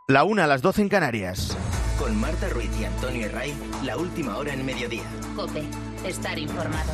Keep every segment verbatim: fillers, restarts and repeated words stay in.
La una a las doce en Canarias. Con Marta Ruiz y Antonio Herray, la última hora en mediodía. COPE, estar informado.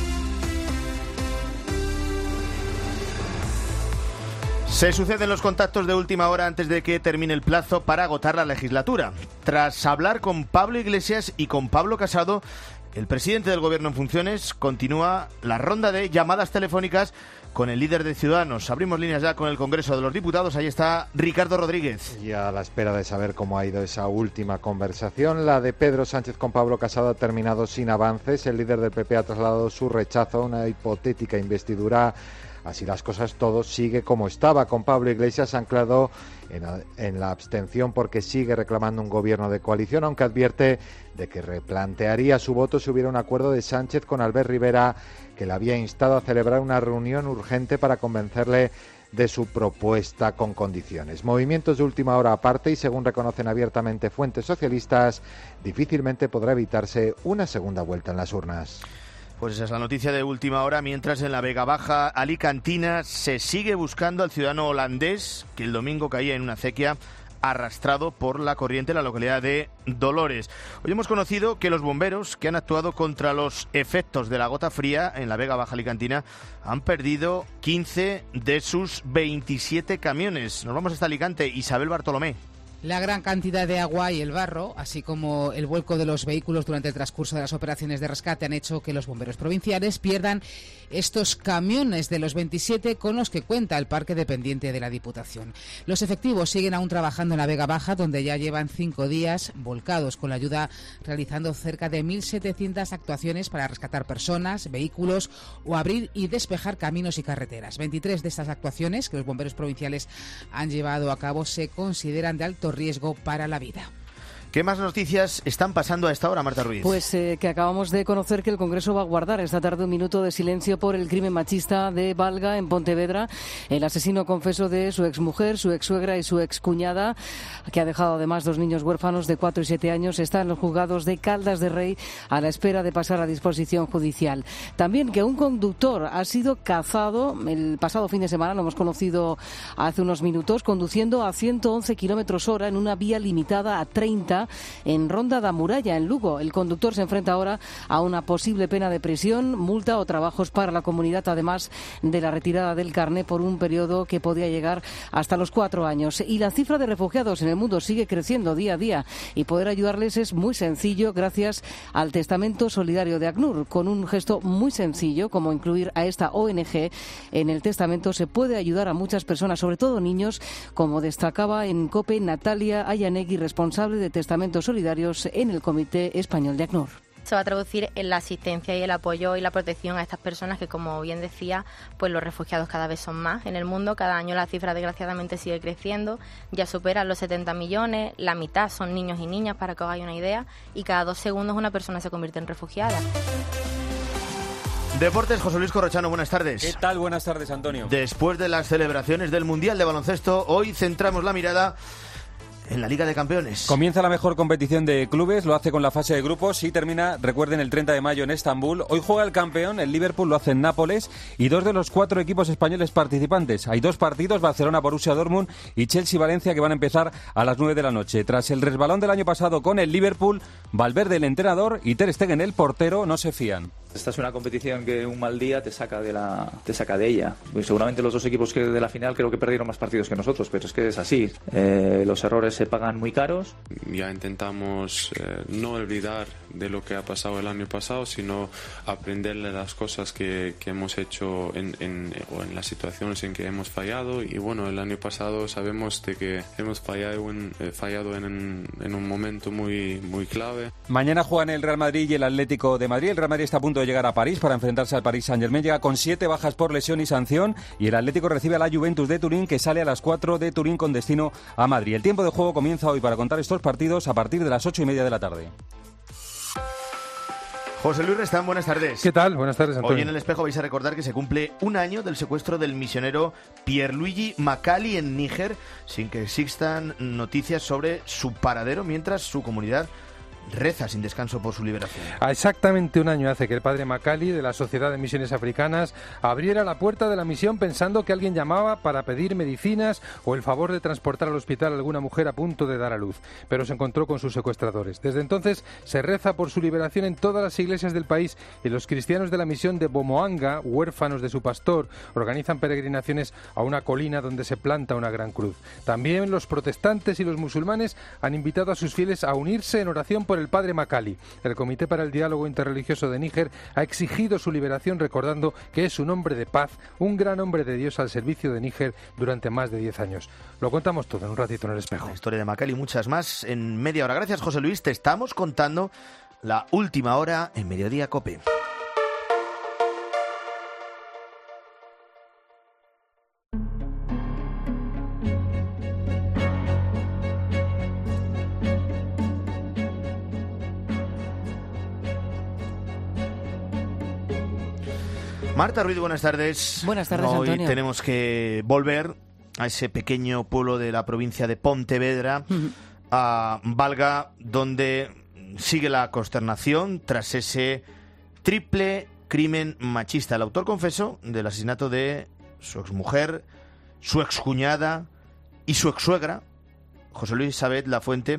Se suceden los contactos de última hora antes de que termine el plazo para agotar la legislatura. Tras hablar con Pablo Iglesias y con Pablo Casado, el presidente del Gobierno en funciones continúa la ronda de llamadas telefónicas con el líder de Ciudadanos. Abrimos líneas ya con el Congreso de los Diputados. Ahí está Ricardo Rodríguez. Y a la espera de saber cómo ha ido esa última conversación, la de Pedro Sánchez con Pablo Casado ha terminado sin avances. El líder del P P ha trasladado su rechazo a una hipotética investidura. Así las cosas, todo sigue como estaba. Con Pablo Iglesias anclado en, en la abstención porque sigue reclamando un gobierno de coalición, aunque advierte de que replantearía su voto si hubiera un acuerdo de Sánchez con Albert Rivera, que le había instado a celebrar una reunión urgente para convencerle de su propuesta con condiciones. Movimientos de última hora aparte y, según reconocen abiertamente fuentes socialistas, difícilmente podrá evitarse una segunda vuelta en las urnas. Pues esa es la noticia de última hora, mientras en la Vega Baja alicantina se sigue buscando al ciudadano holandés que el domingo caía en una acequia arrastrado por la corriente en la localidad de Dolores. Hoy hemos conocido que los bomberos que han actuado contra los efectos de la gota fría en la Vega Baja alicantina han perdido quince de sus veintisiete camiones. Nos vamos hasta Alicante. Isabel Bartolomé. La gran cantidad de agua y el barro, así como el vuelco de los vehículos durante el transcurso de las operaciones de rescate, han hecho que los bomberos provinciales pierdan estos camiones de los veintisiete con los que cuenta el parque dependiente de la Diputación. Los efectivos siguen aún trabajando en la Vega Baja, donde ya llevan cinco días volcados con la ayuda, realizando cerca de mil setecientas actuaciones para rescatar personas, vehículos o abrir y despejar caminos y carreteras. veintitrés de estas actuaciones que los bomberos provinciales han llevado a cabo se consideran de alto riesgo para la vida. ¿Qué más noticias están pasando a esta hora, Marta Ruiz? Pues eh, que acabamos de conocer que el Congreso va a guardar esta tarde un minuto de silencio por el crimen machista de Valga, en Pontevedra. El asesino confeso de su exmujer, su exsuegra y su excuñada, que ha dejado además dos niños huérfanos de cuatro y siete años, está en los juzgados de Caldas de Rey a la espera de pasar a disposición judicial. También que un conductor ha sido cazado el pasado fin de semana, lo hemos conocido hace unos minutos, conduciendo a ciento once kilómetros hora en una vía limitada a treinta en Ronda da Muralla, en Lugo. El conductor se enfrenta ahora a una posible pena de prisión, multa o trabajos para la comunidad, además de la retirada del carné por un periodo que podía llegar hasta los cuatro años. Y la cifra de refugiados en el mundo sigue creciendo día a día y poder ayudarles es muy sencillo gracias al Testamento Solidario de ACNUR. Con un gesto muy sencillo, como incluir a esta O N G en el testamento, se puede ayudar a muchas personas, sobre todo niños, como destacaba en COPE Natalia Ayanegui, responsable de Testamentos Solidarios en el Comité Español de ACNUR. Se va a traducir en la asistencia y el apoyo y la protección a estas personas que, como bien decía, pues los refugiados cada vez son más en el mundo. Cada año la cifra desgraciadamente sigue creciendo, ya superan los setenta millones, la mitad son niños y niñas, para que os hagáis una idea, y cada dos segundos una persona se convierte en refugiada. Deportes, José Luis Corrochano, buenas tardes. ¿Qué tal? Buenas tardes, Antonio. Después de las celebraciones del Mundial de Baloncesto, hoy centramos la mirada en la Liga de Campeones. Comienza la mejor competición de clubes, lo hace con la fase de grupos y termina, recuerden, el treinta de mayo en Estambul. Hoy juega el campeón, el Liverpool, lo hace en Nápoles, y dos de los cuatro equipos españoles participantes. Hay dos partidos, Barcelona, Borussia Dortmund y Chelsea, Valencia, que van a empezar a las nueve de la noche. Tras el resbalón del año pasado con el Liverpool, Valverde, el entrenador, y Ter Stegen, el portero, no se fían. Esta es una competición que un mal día te saca de la te saca de ella. Pues seguramente los dos equipos que de la final creo que perdieron más partidos que nosotros, pero es que es así. Eh, los errores se pagan muy caros. Ya intentamos eh, no olvidar de lo que ha pasado el año pasado, sino aprenderle las cosas que, que hemos hecho en, en, o en las situaciones en que hemos fallado. Y bueno, el año pasado sabemos de que hemos fallado en, eh, fallado en, en un momento muy, muy clave. Mañana juegan el Real Madrid y el Atlético de Madrid. El Real Madrid está a punto de llegar a París para enfrentarse al Paris Saint-Germain. Llega con siete bajas por lesión y sanción, y el Atlético recibe a la Juventus de Turín, que sale a las cuatro de Turín con destino a Madrid. El tiempo de juego comienza hoy para contar estos partidos a partir de las ocho y media de la tarde. José Luis Restán, buenas tardes. ¿Qué tal? Buenas tardes, Antonio. Hoy en El Espejo vais a recordar que se cumple un año del secuestro del misionero Pierluigi Macali en Níger, sin que existan noticias sobre su paradero, mientras su comunidad reza sin descanso por su liberación. A exactamente un año hace que el padre Macali, de la Sociedad de Misiones Africanas, abriera la puerta de la misión pensando que alguien llamaba para pedir medicinas o el favor de transportar al hospital a alguna mujer a punto de dar a luz, pero se encontró con sus secuestradores. Desde entonces se reza por su liberación en todas las iglesias del país y los cristianos de la misión de Bomoanga, huérfanos de su pastor, organizan peregrinaciones a una colina donde se planta una gran cruz. También los protestantes y los musulmanes han invitado a sus fieles a unirse en oración por el padre Macali. El Comité para el Diálogo Interreligioso de Níger ha exigido su liberación recordando que es un hombre de paz, un gran hombre de Dios al servicio de Níger durante más de diez años. Lo contamos todo en un ratito en El Espejo. La historia de Macali y muchas más en media hora. Gracias, José Luis. Te estamos contando la última hora en Mediodía COPE. Marta Ruiz, buenas tardes. Buenas tardes, Hoy Antonio. tenemos que volver a ese pequeño pueblo de la provincia de Pontevedra, uh-huh. a Valga, donde sigue la consternación tras ese triple crimen machista. El autor confesó del asesinato de su exmujer, su excuñada y su exsuegra, José Luis Sabet Lafuente,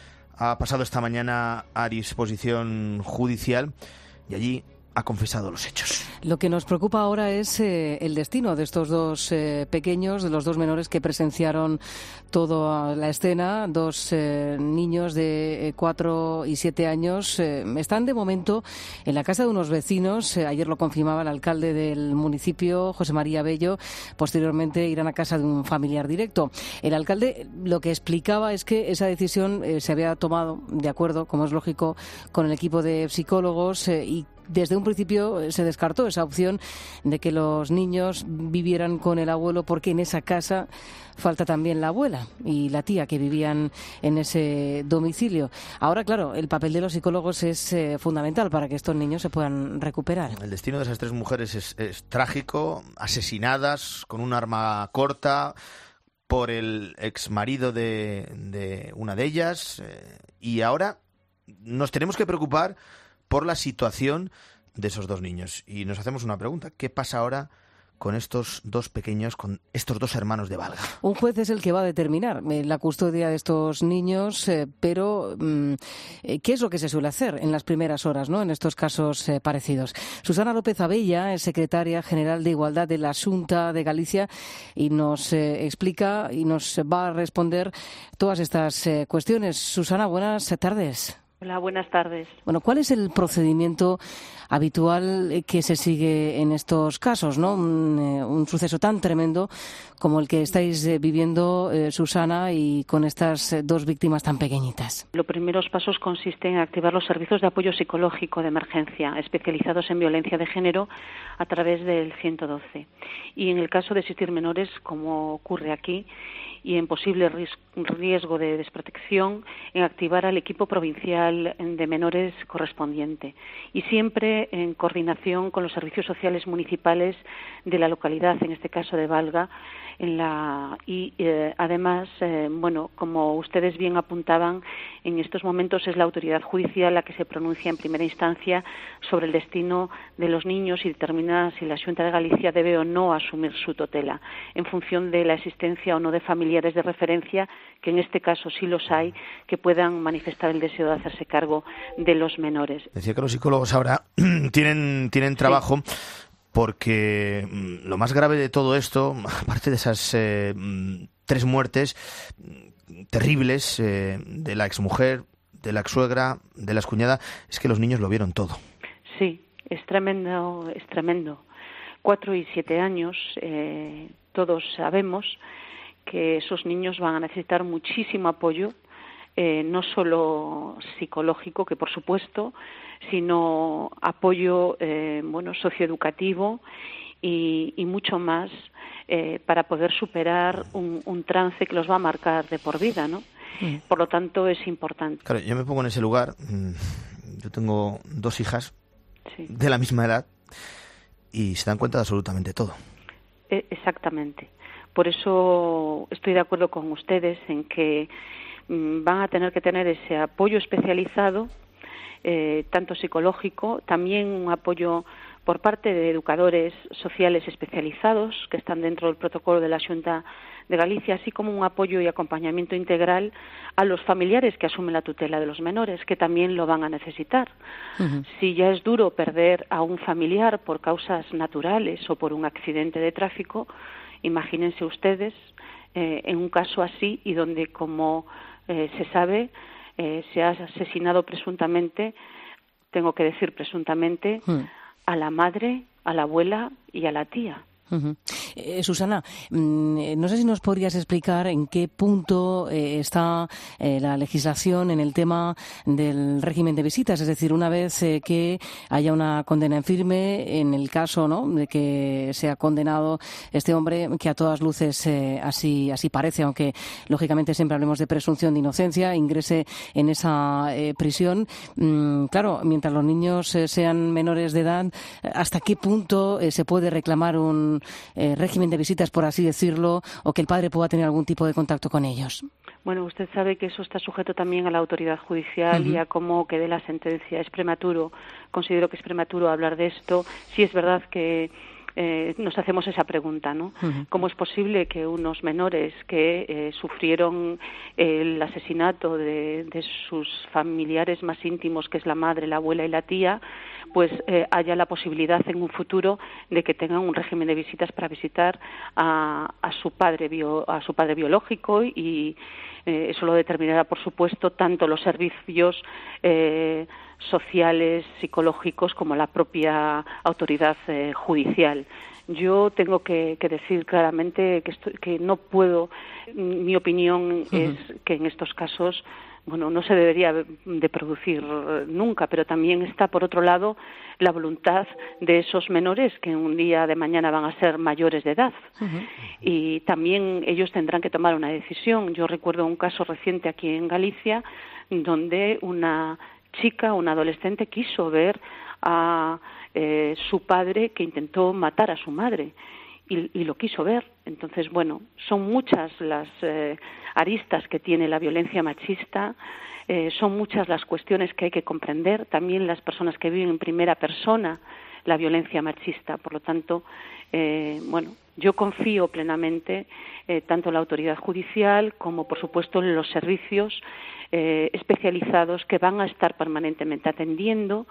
ha pasado esta mañana a disposición judicial y allí ha confesado los hechos. Lo que nos preocupa ahora es eh, el destino de estos dos eh, pequeños, de los dos menores que presenciaron toda la escena. Dos eh, niños de eh, cuatro y siete años eh, están de momento en la casa de unos vecinos. Eh, ayer lo confirmaba el alcalde del municipio, José María Bello. Posteriormente irán a casa de un familiar directo. El alcalde lo que explicaba es que esa decisión eh, se había tomado de acuerdo, como es lógico, con el equipo de psicólogos eh, y desde un principio se descartó esa opción de que los niños vivieran con el abuelo, porque en esa casa falta también la abuela y la tía que vivían en ese domicilio. Ahora, claro, el papel de los psicólogos es eh, fundamental para que estos niños se puedan recuperar. El destino de esas tres mujeres es, es trágico, asesinadas con un arma corta por el exmarido de, de una de ellas, eh, y ahora nos tenemos que preocupar por la situación de esos dos niños. Y nos hacemos una pregunta: ¿qué pasa ahora con estos dos pequeños, con estos dos hermanos de Valga? Un juez es el que va a determinar eh, la custodia de estos niños, eh, pero mm, ¿qué es lo que se suele hacer en las primeras horas, ¿no?, en estos casos eh, parecidos? Susana López Abella es secretaria general de Igualdad de la Xunta de Galicia y nos eh, explica y nos va a responder todas estas eh, cuestiones. Susana, buenas tardes. Hola, buenas tardes. Bueno, ¿cuál es el procedimiento habitual que se sigue en estos casos, ¿no? Un, eh, un suceso tan tremendo como el que estáis eh, viviendo, eh, Susana, y con estas eh, dos víctimas tan pequeñitas. Los primeros pasos consisten en activar los servicios de apoyo psicológico de emergencia especializados en violencia de género a través del ciento doce. Y en el caso de existir menores, como ocurre aquí, y en posible riesgo de desprotección, en activar al equipo provincial de menores correspondiente, y siempre en coordinación con los servicios sociales municipales de la localidad, en este caso de Valga, en la y eh, además, eh, bueno, como ustedes bien apuntaban, en estos momentos es la autoridad judicial la que se pronuncia en primera instancia sobre el destino de los niños y determina si la Xunta de Galicia debe o no asumir su tutela, en función de la existencia o no de familiares de referencia, que en este caso sí los hay, que puedan manifestar el deseo de hacerse cargo de los menores. Decía que los psicólogos ahora tienen, tienen trabajo. Sí. Porque lo más grave de todo esto, aparte de esas eh, tres muertes terribles eh, de la exmujer, de la exsuegra, de la excuñada, es que los niños lo vieron todo. Sí, es tremendo, es tremendo. Cuatro y siete años, eh, todos sabemos que esos niños van a necesitar muchísimo apoyo, eh, no solo psicológico, que por supuesto, sino apoyo eh, bueno, socioeducativo y, y mucho más eh, para poder superar un, un trance que los va a marcar de por vida, ¿no? Mm. Por lo tanto, es importante. Claro, yo me pongo en ese lugar. Yo tengo dos hijas sí. de la misma edad y se dan cuenta de absolutamente todo. Eh, exactamente. Por eso estoy de acuerdo con ustedes en que mm, van a tener que tener ese apoyo especializado, eh, tanto psicológico, también un apoyo por parte de educadores sociales especializados que están dentro del protocolo de la Xunta de Galicia, así como un apoyo y acompañamiento integral a los familiares que asumen la tutela de los menores, que también lo van a necesitar. Uh-huh. Si ya es duro perder a un familiar por causas naturales o por un accidente de tráfico, imagínense ustedes eh, en un caso así y donde, como eh, se sabe, eh, se ha asesinado presuntamente, tengo que decir presuntamente, uh-huh. a la madre, a la abuela y a la tía. Uh-huh. Eh, Susana, mmm, no sé si nos podrías explicar en qué punto eh, está eh, la legislación en el tema del régimen de visitas, es decir, una vez eh, que haya una condena en firme, en el caso, ¿no?, de que sea condenado este hombre, que a todas luces eh, así así parece, aunque lógicamente siempre hablemos de presunción de inocencia, ingrese en esa eh, prisión. Mm, claro, mientras los niños eh, sean menores de edad, ¿hasta qué punto eh, se puede reclamar un Eh, régimen de visitas, por así decirlo, o que el padre pueda tener algún tipo de contacto con ellos? Bueno, usted sabe que eso está sujeto también a la autoridad judicial uh-huh. y a cómo quede la sentencia. Es prematuro, considero que es prematuro hablar de esto. Sí es verdad que eh, nos hacemos esa pregunta, ¿no? Uh-huh. ¿Cómo es posible que unos menores que eh, sufrieron el asesinato de, de sus familiares más íntimos, que es la madre, la abuela y la tía, pues eh, haya la posibilidad en un futuro de que tengan un régimen de visitas para visitar a, a su padre bio, a su padre biológico y eh, eso lo determinará, por supuesto, tanto los servicios eh, sociales, psicológicos, como la propia autoridad eh, judicial. Yo tengo que, que decir claramente que, estoy, que no puedo, mi opinión uh-huh. es que en estos casos, bueno, no se debería de producir nunca, pero también está, por otro lado, la voluntad de esos menores que un día de mañana van a ser mayores de edad. Uh-huh. Y también ellos tendrán que tomar una decisión. Yo recuerdo un caso reciente aquí en Galicia donde una chica, una adolescente, quiso ver a eh, su padre que intentó matar a su madre. Y, y lo quiso ver. Entonces, bueno, son muchas las eh, aristas que tiene la violencia machista, eh, son muchas las cuestiones que hay que comprender, también las personas que viven en primera persona la violencia machista. Por lo tanto, eh, bueno, yo confío plenamente eh, tanto en la autoridad judicial como, por supuesto, en los servicios eh, especializados que van a estar permanentemente atendiendo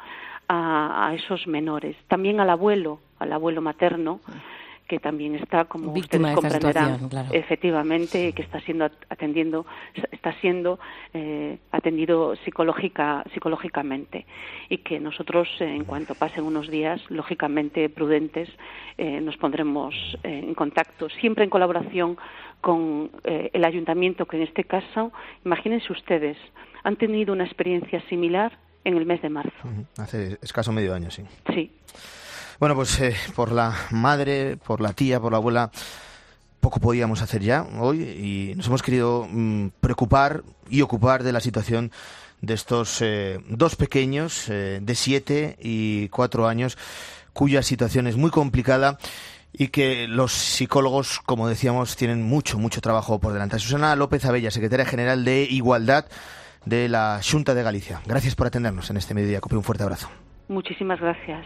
a, a esos menores. También al abuelo, al abuelo materno, que también está, como víctima ustedes comprenderán, claro. efectivamente, que está siendo atendiendo, está siendo eh, atendido psicológica, psicológicamente, y que nosotros, eh, en cuanto pasen unos días, lógicamente prudentes, eh, nos pondremos eh, en contacto, siempre en colaboración con eh, el ayuntamiento, que en este caso, imagínense ustedes, han tenido una experiencia similar en el mes de marzo. Hace escaso medio año, sí. Sí. Bueno, pues eh, por la madre, por la tía, por la abuela, poco podíamos hacer ya hoy y nos hemos querido mmm, preocupar y ocupar de la situación de estos eh, dos pequeños eh, de siete y cuatro años, cuya situación es muy complicada y que los psicólogos, como decíamos, tienen mucho, mucho trabajo por delante. Susana López Abella, secretaria general de Igualdad de la Xunta de Galicia. Gracias por atendernos en este mediodía. Cope, un fuerte abrazo. Muchísimas gracias.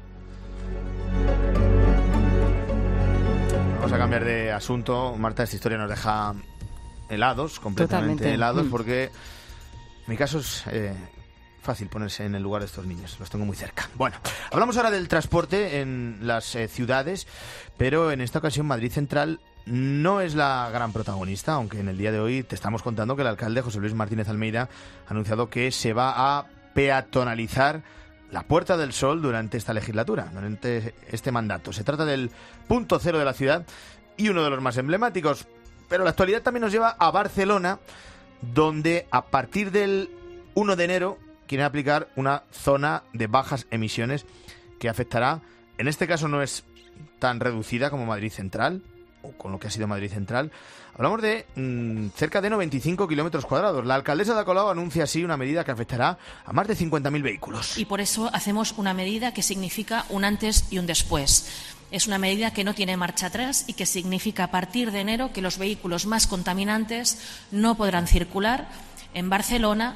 Vamos a cambiar de asunto. Marta, esta historia nos deja helados, completamente Totalmente. helados, mm. porque en mi caso es eh, fácil ponerse en el lugar de estos niños. Los tengo muy cerca. Bueno, hablamos ahora del transporte en las eh, ciudades, pero en esta ocasión Madrid Central no es la gran protagonista, aunque en el día de hoy te estamos contando que el alcalde José Luis Martínez Almeida ha anunciado que se va a peatonalizar la Puerta del Sol durante esta legislatura, durante este mandato. Se trata del punto cero de la ciudad y uno de los más emblemáticos. Pero la actualidad también nos lleva a Barcelona, donde a partir del uno de enero quieren aplicar una zona de bajas emisiones que afectará, en este caso no es tan reducida como Madrid Central, o con lo que ha sido Madrid Central. Hablamos de mmm, cerca de noventa y cinco kilómetros cuadrados. La alcaldesa de Colau anuncia así una medida que afectará a más de cincuenta mil vehículos. Y por eso hacemos una medida que significa un antes y un después. Es una medida que no tiene marcha atrás y que significa a partir de enero que los vehículos más contaminantes no podrán circular en Barcelona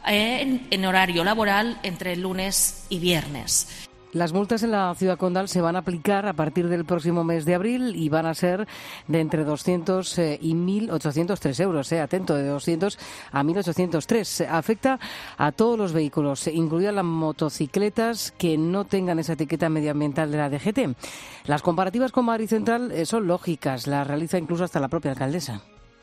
en, en horario laboral entre lunes y viernes. Las multas en la ciudad condal se van a aplicar a partir del próximo mes de abril y van a ser de entre doscientos y mil ochocientos tres euros. Eh, atento, de doscientos a mil ochocientos tres. Afecta a todos los vehículos, incluidas las motocicletas que no tengan esa etiqueta medioambiental de la D G T. Las comparativas con Madrid Central eh, son lógicas, las realiza incluso hasta la propia alcaldesa.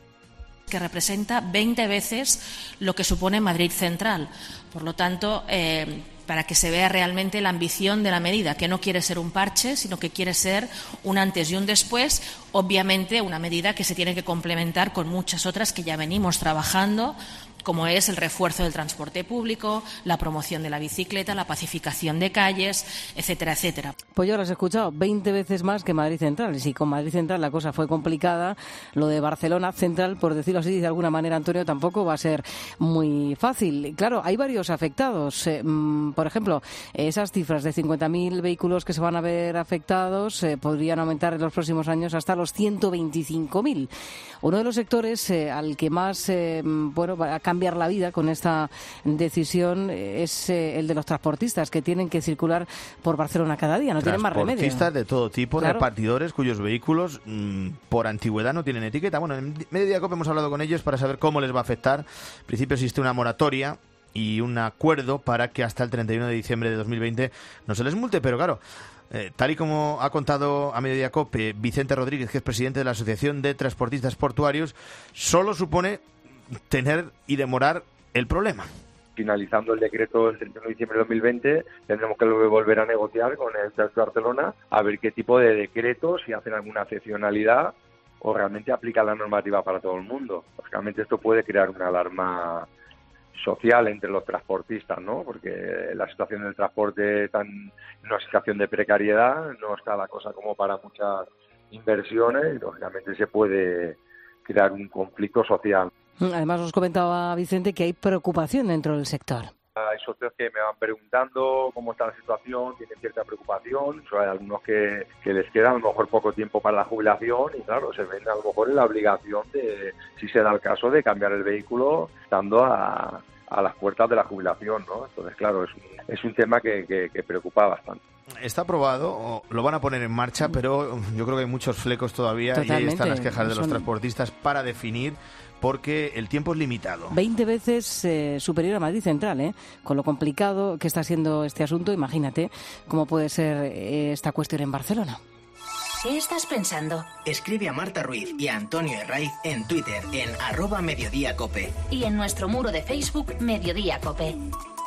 Que representa veinte veces lo que supone Madrid Central. Por lo tanto, eh, para que se vea realmente la ambición de la medida, que no quiere ser un parche, sino que quiere ser un antes y un después, obviamente una medida que se tiene que complementar con muchas otras que ya venimos trabajando, como es el refuerzo del transporte público, la promoción de la bicicleta, la pacificación de calles, etcétera, etcétera. Pues ya lo has escuchado, veinte veces más que Madrid Central. Y si con Madrid Central la cosa fue complicada, lo de Barcelona Central, por decirlo así de alguna manera, Antonio, tampoco va a ser muy fácil. Claro, hay varios afectados. Eh, por ejemplo, esas cifras de cincuenta mil vehículos que se van a ver afectados eh, podrían aumentar en los próximos años hasta los ciento veinticinco mil. Uno de los sectores eh, al que más eh, bueno, va a cambiar la vida con esta decisión es eh, el de los transportistas, que tienen que circular por Barcelona cada día, no tienen más remedio. Transportistas de todo tipo, claro. Repartidores cuyos vehículos mmm, por antigüedad no tienen etiqueta. Bueno, en Mediodía Cope hemos hablado con ellos para saber cómo les va a afectar. En principio existe una moratoria y un acuerdo para que hasta el treinta y uno de diciembre de dos mil veinte no se les multe, pero claro, Eh, tal y como ha contado a Mediodía Cope Vicente Rodríguez, que es presidente de la Asociación de Transportistas Portuarios, solo supone tener y demorar el problema. Finalizando el decreto el treinta y uno de diciembre de dos mil veinte, tendremos que volver a negociar con el Ayuntamiento de Barcelona a ver qué tipo de decretos, si hacen alguna excepcionalidad o realmente aplican la normativa para todo el mundo. Lógicamente esto puede crear una alarma social entre los transportistas, ¿no? Porque la situación del transporte está en una situación de precariedad, no está la cosa como para muchas inversiones y lógicamente se puede crear un conflicto social. Además, os comentaba Vicente que hay preocupación dentro del sector. Hay socios que me van preguntando cómo está la situación, tienen cierta preocupación, hay algunos que, que les queda a lo mejor poco tiempo para la jubilación y claro, se ven a lo mejor en la obligación de, si se da el caso, de cambiar el vehículo estando a, a las puertas de la jubilación, ¿no? Entonces, claro, es un, es un tema que, que, que preocupa bastante. Está aprobado, lo van a poner en marcha, pero yo creo que hay muchos flecos todavía. Totalmente. Y ahí están las quejas de los Son... transportistas para definir, porque el tiempo es limitado. veinte veces eh, superior a Madrid Central, ¿eh? Con lo complicado que está siendo este asunto, imagínate cómo puede ser eh, esta cuestión en Barcelona. ¿Qué estás pensando? Escribe a Marta Ruiz y a Antonio Herraiz en Twitter en arroba Mediodía Cope. Y en nuestro muro de Facebook Mediodía Cope.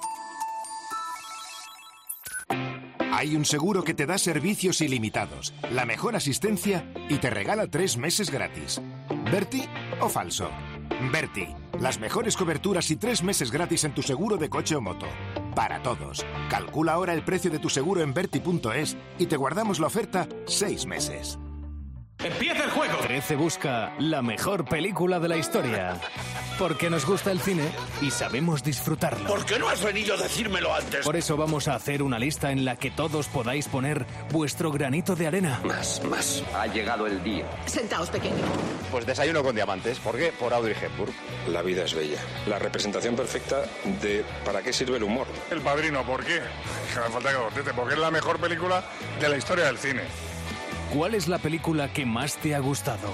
Hay un seguro que te da servicios ilimitados, la mejor asistencia y te regala tres meses gratis. ¿Berti o falso? Berti, las mejores coberturas y tres meses gratis en tu seguro de coche o moto. Para todos. Calcula ahora el precio de tu seguro en berti punto es y te guardamos la oferta seis meses. ¡Empieza el juego! trece busca la mejor película de la historia. Porque nos gusta el cine y sabemos disfrutarlo. ¿Por qué no has venido a decírmelo antes? Por eso vamos a hacer una lista en la que todos podáis poner vuestro granito de arena. Más, más. Ha llegado el día. Sentaos, pequeño. Pues desayuno con diamantes. ¿Por qué? Por Audrey Hepburn. La vida es bella. La representación perfecta de ¿para qué sirve el humor? El Padrino, ¿por qué? Que me falta que conteste. Porque es la mejor película de la historia del cine. ¿Cuál es la película que más te ha gustado?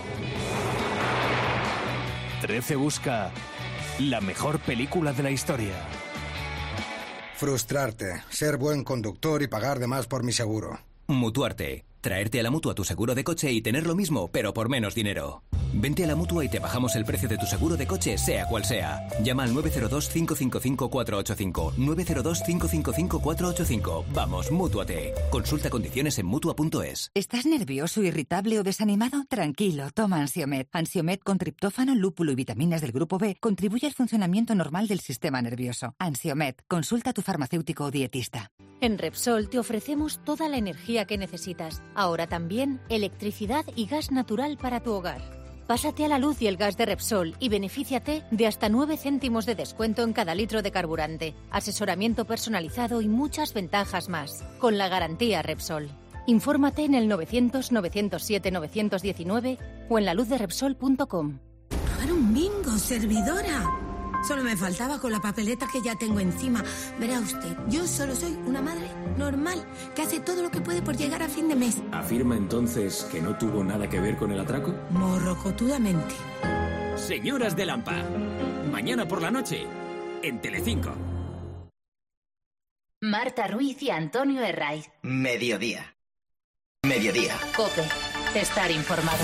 trece busca la mejor película de la historia. Frustrarte, ser buen conductor y pagar de más por mi seguro. Mutuarte. Traerte a la Mutua tu seguro de coche y tener lo mismo, pero por menos dinero. Vente a la Mutua y te bajamos el precio de tu seguro de coche, sea cual sea. Llama al nueve cero dos, cinco cinco cinco, cuatro ocho cinco. nueve cero dos, cinco cinco cinco, cuatro ocho cinco. Vamos, Mútuate. Consulta condiciones en Mutua punto es. ¿Estás nervioso, irritable o desanimado? Tranquilo, toma Ansiomed. Ansiomed con triptófano, lúpulo y vitaminas del grupo B contribuye al funcionamiento normal del sistema nervioso. Ansiomed. Consulta a tu farmacéutico o dietista. En Repsol te ofrecemos toda la energía que necesitas. Ahora también electricidad y gas natural para tu hogar. Pásate a la luz y el gas de Repsol y benefíciate de hasta nueve céntimos de descuento en cada litro de carburante, asesoramiento personalizado y muchas ventajas más, con la garantía Repsol. Infórmate en el novecientos, novecientos siete, novecientos diecinueve o en la luz de repsol punto com. Probar un bingo, servidora. Solo me faltaba con la papeleta que ya tengo encima. Verá usted, yo solo soy una madre normal que hace todo lo que puede por llegar a fin de mes. ¿Afirma entonces que no tuvo nada que ver con el atraco? Morrocotudamente. Señoras de Lampa, mañana por la noche, en Telecinco. Marta Ruiz y Antonio Herraiz. Mediodía. Mediodía. COPE. Estar informado.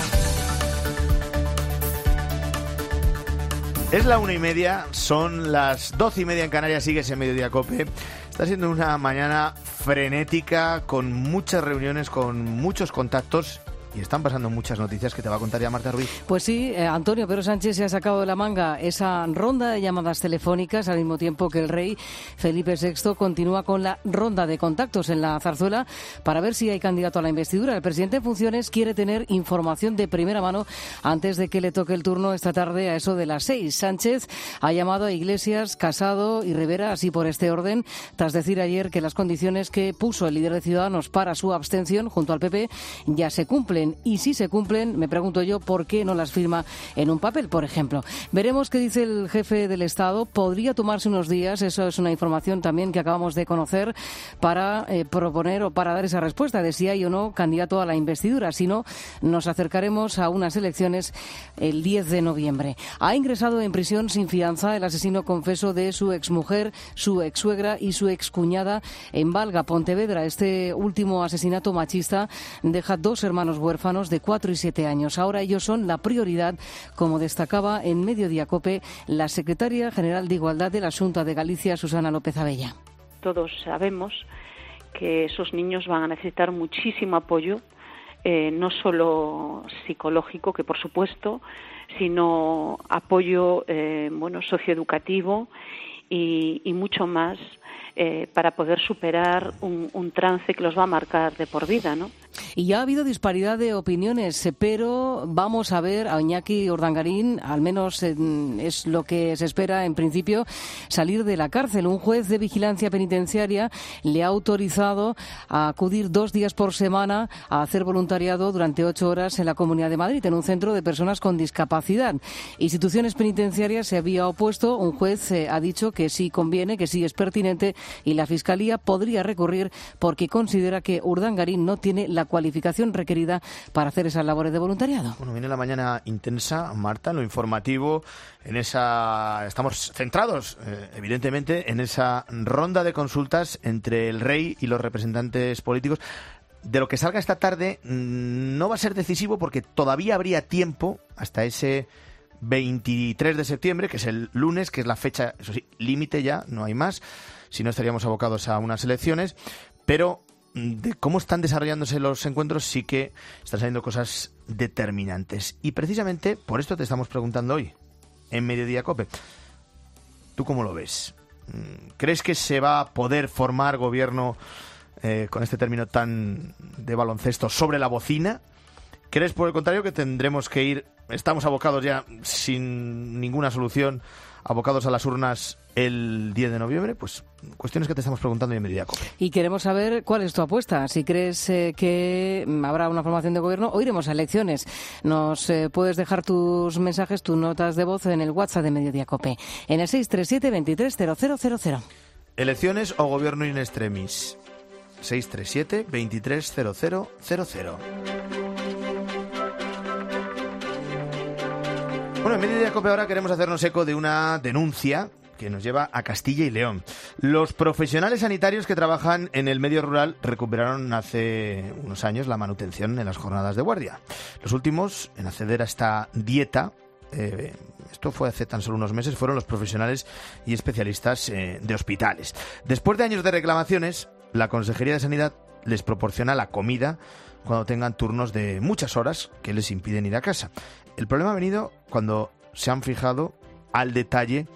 Es la una y media, son las doce y media en Canarias, sigues en Mediodía COPE. Está siendo una mañana frenética, con muchas reuniones, con muchos contactos. Y están pasando muchas noticias que te va a contar ya Marta Ruiz. Pues sí, eh, Antonio Pedro Sánchez se ha sacado de la manga esa ronda de llamadas telefónicas al mismo tiempo que el rey Felipe sexto continúa con la ronda de contactos en la zarzuela para ver si hay candidato a la investidura. El presidente en funciones quiere tener información de primera mano antes de que le toque el turno esta tarde a eso de las seis. Sánchez ha llamado a Iglesias, Casado y Rivera, así por este orden, tras decir ayer que las condiciones que puso el líder de Ciudadanos para su abstención junto al P P ya se cumplen. Y si se cumplen, me pregunto yo, ¿por qué no las firma en un papel, por ejemplo? Veremos qué dice el jefe del Estado. Podría tomarse unos días, eso es una información también que acabamos de conocer, para eh, proponer o para dar esa respuesta de si hay o no candidato a la investidura. Si no, nos acercaremos a unas elecciones el diez de noviembre. Ha ingresado en prisión sin fianza el asesino confeso de su exmujer, su exsuegra y su excuñada en Valga, Pontevedra. Este último asesinato machista deja dos hermanos huérfanos de cuatro y siete años. Ahora ellos son la prioridad, como destacaba en Mediodía COPE la secretaria general de Igualdad de la Xunta de Galicia, Susana López Abella. Todos sabemos que esos niños van a necesitar muchísimo apoyo, eh, no solo psicológico, que por supuesto, sino apoyo eh, bueno, socioeducativo y, y mucho más eh, para poder superar un, un trance que los va a marcar de por vida, ¿no? Y ya ha habido disparidad de opiniones, pero vamos a ver a Iñaki Urdangarín, al menos es lo que se espera en principio, salir de la cárcel. Un juez de vigilancia penitenciaria le ha autorizado a acudir dos días por semana a hacer voluntariado durante ocho horas en la Comunidad de Madrid, en un centro de personas con discapacidad. Instituciones penitenciarias se había opuesto, un juez eh, ha dicho que sí conviene, que sí es pertinente, y la Fiscalía podría recurrir porque considera que Urdangarín no tiene la cualificación requerida para hacer esas labores de voluntariado. Bueno, viene la mañana intensa, Marta, en lo informativo, en esa estamos centrados, eh, evidentemente, en esa ronda de consultas entre el rey y los representantes políticos. De lo que salga esta tarde no va a ser decisivo porque todavía habría tiempo hasta ese veintitrés de septiembre, que es el lunes, que es la fecha, eso sí, límite ya, no hay más, si no estaríamos abocados a unas elecciones, pero de cómo están desarrollándose los encuentros sí que están saliendo cosas determinantes. Y precisamente por esto te estamos preguntando hoy, en Mediodía COPE. ¿Tú cómo lo ves? ¿Crees que se va a poder formar gobierno, eh, con este término tan de baloncesto, sobre la bocina? ¿Crees, por el contrario, que tendremos que ir, estamos abocados ya sin ninguna solución, abocados a las urnas el diez de noviembre? Pues cuestiones que te estamos preguntando en Mediodía COPE. Y queremos saber cuál es tu apuesta. Si crees eh, que habrá una formación de gobierno o iremos a elecciones. Nos eh, puedes dejar tus mensajes, tus notas de voz en el WhatsApp de Mediodía COPE, en el seis tres siete, veintitrés, cero cero cero cero. ¿Elecciones o gobierno in extremis? seis tres siete, veintitrés, cero cero cero cero. Bueno, en Mediodía COPE ahora queremos hacernos eco de una denuncia que nos lleva a Castilla y León. Los profesionales sanitarios que trabajan en el medio rural recuperaron hace unos años la manutención en las jornadas de guardia. Los últimos en acceder a esta dieta, eh, esto fue hace tan solo unos meses, fueron los profesionales y especialistas eh, de hospitales. Después de años de reclamaciones, la Consejería de Sanidad les proporciona la comida cuando tengan turnos de muchas horas que les impiden ir a casa. El problema ha venido cuando se han fijado al detalle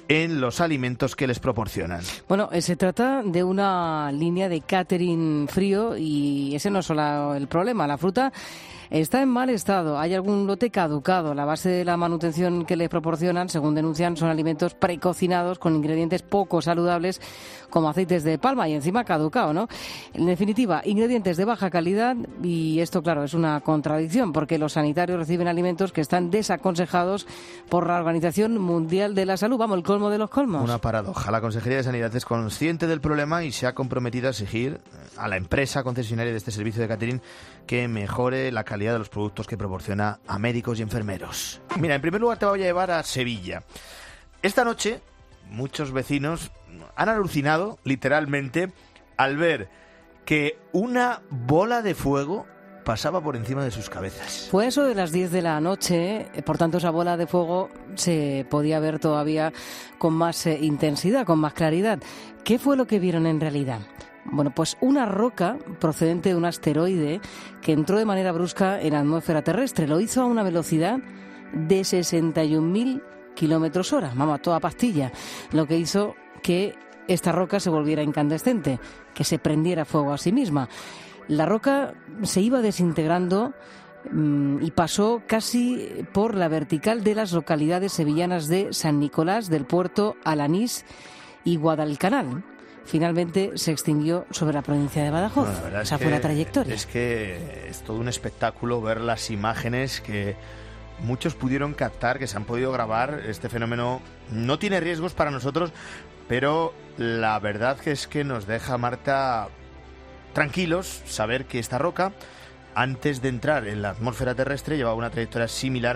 en los alimentos que les proporcionan. Bueno, eh, se trata de una línea de catering frío y ese no es solo el problema. La fruta está en mal estado, hay algún lote caducado. La base de la manutención que les proporcionan, según denuncian, son alimentos precocinados con ingredientes poco saludables como aceites de palma y encima caducado, ¿no? En definitiva, ingredientes de baja calidad y esto, claro, es una contradicción porque los sanitarios reciben alimentos que están desaconsejados por la Organización Mundial de la Salud. Vamos, el colmo de los colmos. Una paradoja. La Consejería de Sanidad es consciente del problema y se ha comprometido a exigir a la empresa concesionaria de este servicio de catering que mejore la calidad de los productos que proporciona a médicos y enfermeros. Mira, en primer lugar te voy a llevar a Sevilla. Esta noche muchos vecinos han alucinado literalmente al ver que una bola de fuego pasaba por encima de sus cabezas. Fue eso de las diez de la noche, por tanto esa bola de fuego se podía ver todavía con más eh, intensidad, con más claridad. ¿Qué fue lo que vieron en realidad? Bueno, pues una roca procedente de un asteroide que entró de manera brusca en la atmósfera terrestre. Lo hizo a una velocidad de sesenta y un mil kilómetros hora, vamos, a toda pastilla. Lo que hizo que esta roca se volviera incandescente, que se prendiera fuego a sí misma. La roca se iba desintegrando mmm, y pasó casi por la vertical de las localidades sevillanas de San Nicolás, del Puerto, Alanís y Guadalcanal. Finalmente se extinguió sobre la provincia de Badajoz. Bueno, la Esa fue que, la trayectoria. Es que es todo un espectáculo ver las imágenes que muchos pudieron captar, que se han podido grabar. Este fenómeno no tiene riesgos para nosotros, pero la verdad que es que nos deja, Marta, tranquilos saber que esta roca, antes de entrar en la atmósfera terrestre, llevaba una trayectoria similar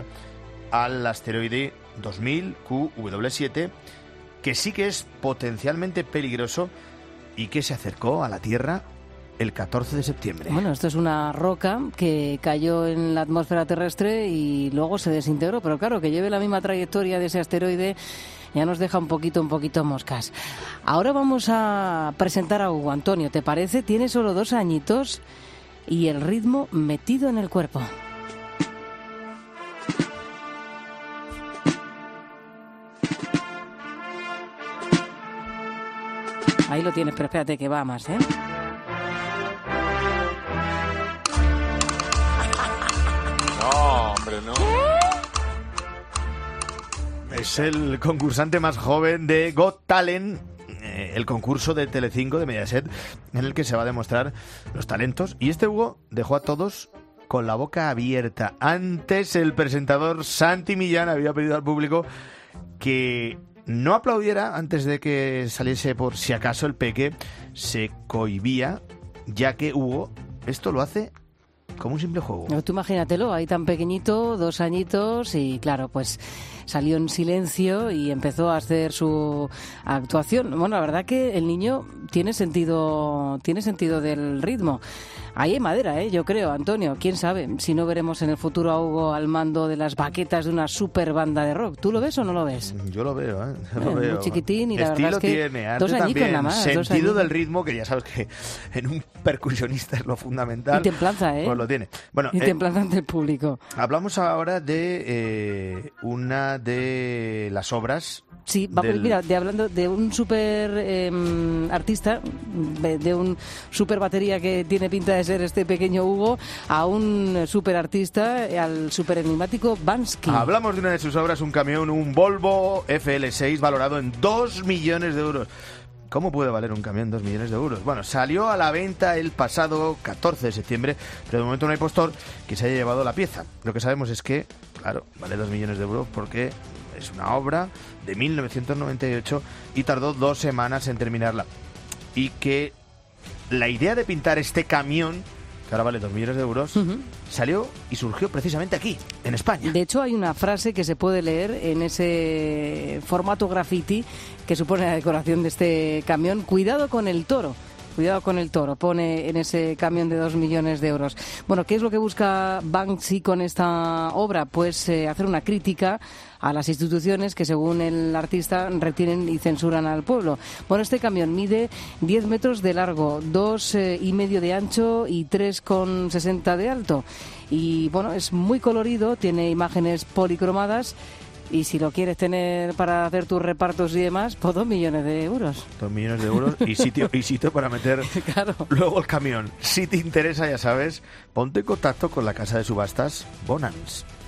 al asteroide dos mil Q W siete, que sí que es potencialmente peligroso y que se acercó a la Tierra el catorce de septiembre. Bueno, esto es una roca que cayó en la atmósfera terrestre y luego se desintegró, pero claro, que lleve la misma trayectoria de ese asteroide ya nos deja un poquito, un poquito moscas. Ahora vamos a presentar a Hugo. Antonio, ¿te parece? Tiene solo dos añitos y el ritmo metido en el cuerpo. Ahí lo tienes, pero espérate que va más, ¿eh? No, hombre, no. Es el concursante más joven de Got Talent, eh, el concurso de Telecinco, de Mediaset, en el que se va a demostrar los talentos. Y este Hugo dejó a todos con la boca abierta. Antes el presentador Santi Millán había pedido al público que no aplaudiera antes de que saliese por si acaso el peque. Se cohibía, ya que Hugo esto lo hace como un simple juego. No, tú imagínatelo, ahí tan pequeñito, dos añitos, y claro, pues salió en silencio y empezó a hacer su actuación. Bueno, la verdad que el niño tiene sentido, tiene sentido del ritmo. Ahí hay madera, ¿eh? Yo creo, Antonio. ¿Quién sabe si no veremos en el futuro a Hugo al mando de las baquetas de una super banda de rock? ¿Tú lo ves o no lo ves? Yo lo veo, ¿eh? Yo eh lo veo. Muy chiquitín y la Estilo verdad es que tiene, arte dos añicos también, nada más. Sentido del ritmo, que ya sabes que en un percusionista es lo fundamental. Y templanza, ¿eh? Pues lo tiene. Bueno, y eh, templanza ante el público. Hablamos ahora de eh, una de las obras. Sí, vamos, del... mira, de hablando de un super eh, artista, de, de un super batería que tiene pinta de ser este pequeño Hugo, a un super artista, al super enigmático Bansky. Hablamos de una de sus obras, un camión, un Volvo F L seis valorado en dos millones de euros. ¿Cómo puede valer un camión dos millones de euros? Bueno, salió a la venta el pasado catorce de septiembre, pero de momento no hay postor que se haya llevado la pieza. Lo que sabemos es que, claro, vale dos millones de euros porque es una obra de mil novecientos noventa y ocho y tardó dos semanas en terminarla. Y que la idea de pintar este camión, que ahora vale dos millones de euros, uh-huh, salió y surgió precisamente aquí, en España. De hecho, hay una frase que se puede leer en ese formato graffiti que supone la decoración de este camión. Cuidado con el toro. Cuidado con el toro, pone en ese camión de dos millones de euros. Bueno, ¿qué es lo que busca Banksy con esta obra? Pues eh, hacer una crítica a las instituciones que, según el artista, retienen y censuran al pueblo. Bueno, este camión mide diez metros de largo, dos eh, y medio de ancho y tres con sesenta de alto. Y, bueno, es muy colorido, tiene imágenes policromadas Y si lo quieres tener para hacer tus repartos y demás, pues dos millones de euros. Dos millones de euros y sitio y sitio para meter claro. luego el camión. Si te interesa, ya sabes, ponte en contacto con la casa de subastas Bonans.